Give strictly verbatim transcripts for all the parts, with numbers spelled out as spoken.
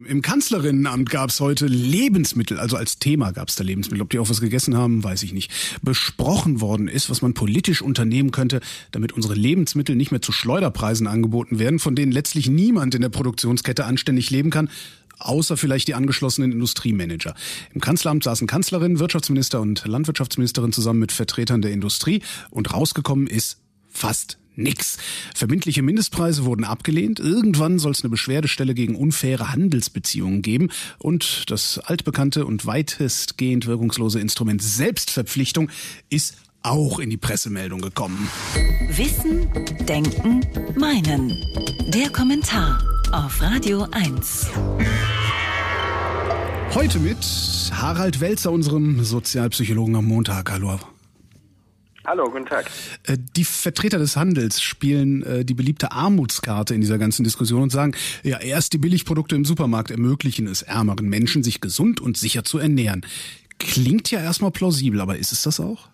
Im Kanzlerinnenamt gab es heute Lebensmittel, also als Thema gab es da Lebensmittel. Ob die auch was gegessen haben, weiß ich nicht. Besprochen worden ist, was man politisch unternehmen könnte, damit unsere Lebensmittel nicht mehr zu Schleuderpreisen angeboten werden, von denen letztlich niemand in der Produktionskette anständig leben kann, außer vielleicht die angeschlossenen Industriemanager. Im Kanzleramt saßen Kanzlerin, Wirtschaftsminister und Landwirtschaftsministerin zusammen mit Vertretern der Industrie und rausgekommen ist fast nix. Verbindliche Mindestpreise wurden abgelehnt. Irgendwann soll es eine Beschwerdestelle gegen unfaire Handelsbeziehungen geben. Und das altbekannte und weitestgehend wirkungslose Instrument Selbstverpflichtung ist auch in die Pressemeldung gekommen. Wissen, Denken, Meinen. Der Kommentar auf Radio eins. Heute mit Harald Welzer, unserem Sozialpsychologen am Montag. Hallo. Hallo, guten Tag. Die Vertreter des Handels spielen äh, die beliebte Armutskarte in dieser ganzen Diskussion und sagen, ja, erst die Billigprodukte im Supermarkt ermöglichen es ärmeren Menschen, sich gesund und sicher zu ernähren. Klingt ja erstmal plausibel, aber ist es das auch?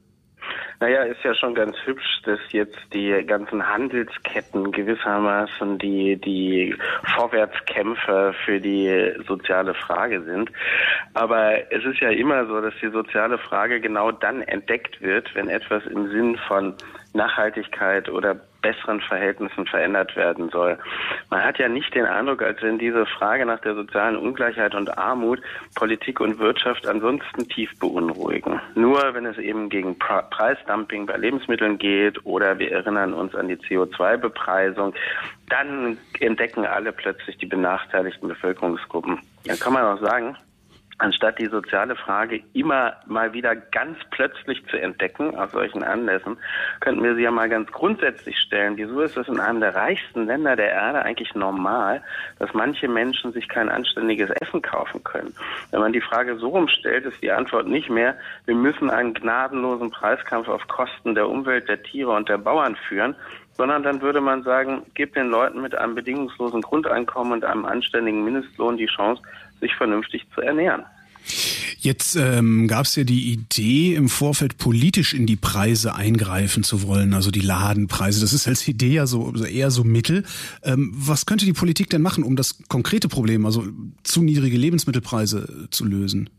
Naja, ist ja schon ganz hübsch, dass jetzt die ganzen Handelsketten gewissermaßen die, die Vorwärtskämpfer für die soziale Frage sind. Aber es ist ja immer so, dass die soziale Frage genau dann entdeckt wird, wenn etwas im Sinn von Nachhaltigkeit oder besseren Verhältnissen verändert werden soll. Man hat ja nicht den Eindruck, als wenn diese Frage nach der sozialen Ungleichheit und Armut Politik und Wirtschaft ansonsten tief beunruhigen. Nur wenn es eben gegen Preisdumping bei Lebensmitteln geht oder wir erinnern uns an die C O zwei Bepreisung, dann entdecken alle plötzlich die benachteiligten Bevölkerungsgruppen. Dann kann man auch sagen, anstatt die soziale Frage immer mal wieder ganz plötzlich zu entdecken, aus solchen Anlässen, könnten wir sie ja mal ganz grundsätzlich stellen. Wieso ist es in einem der reichsten Länder der Erde eigentlich normal, dass manche Menschen sich kein anständiges Essen kaufen können? Wenn man die Frage so rumstellt, ist die Antwort nicht mehr, wir müssen einen gnadenlosen Preiskampf auf Kosten der Umwelt, der Tiere und der Bauern führen, sondern dann würde man sagen, gebt den Leuten mit einem bedingungslosen Grundeinkommen und einem anständigen Mindestlohn die Chance, sich vernünftig zu ernähren. Jetzt ähm, gab es ja die Idee, im Vorfeld politisch in die Preise eingreifen zu wollen, also die Ladenpreise. Das ist als Idee ja so eher so Mittel. Ähm, was könnte die Politik denn machen, um das konkrete Problem, also zu niedrige Lebensmittelpreise, zu lösen?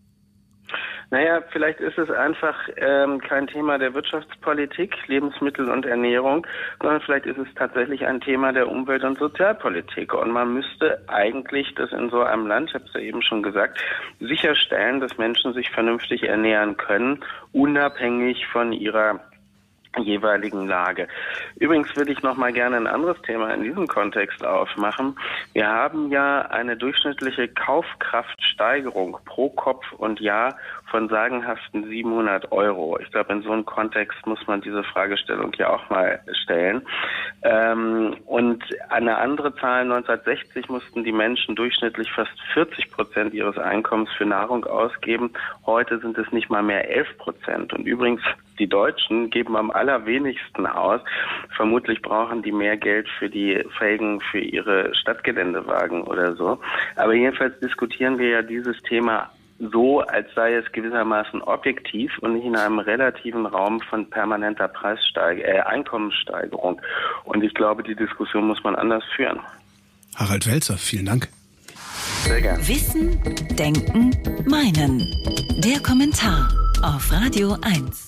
Naja, vielleicht ist es einfach ähm, kein Thema der Wirtschaftspolitik, Lebensmittel und Ernährung, sondern vielleicht ist es tatsächlich ein Thema der Umwelt- und Sozialpolitik. Und man müsste eigentlich das in so einem Land, ich habe es ja eben schon gesagt, sicherstellen, dass Menschen sich vernünftig ernähren können, unabhängig von ihrer jeweiligen Lage. Übrigens würde ich noch mal gerne ein anderes Thema in diesem Kontext aufmachen. Wir haben ja eine durchschnittliche Kaufkraftsteigerung pro Kopf und Jahr von sagenhaften siebenhundert Euro. Ich glaube, in so einem Kontext muss man diese Fragestellung ja auch mal stellen. Ähm, und eine andere Zahl, neunzehnhundertsechzig mussten die Menschen durchschnittlich fast vierzig Prozent ihres Einkommens für Nahrung ausgeben. Heute sind es nicht mal mehr elf Prozent. Und übrigens, die Deutschen geben am allerwenigsten aus. Vermutlich brauchen die mehr Geld für die Felgen für ihre Stadtgeländewagen oder so. Aber jedenfalls diskutieren wir ja dieses Thema so, als sei es gewissermaßen objektiv und nicht in einem relativen Raum von permanenter Preissteigerung, äh, Einkommenssteigerung. Und ich glaube, die Diskussion muss man anders führen. Harald Welzer, vielen Dank. Sehr gerne. Wissen, Denken, Meinen. Der Kommentar auf Radio eins.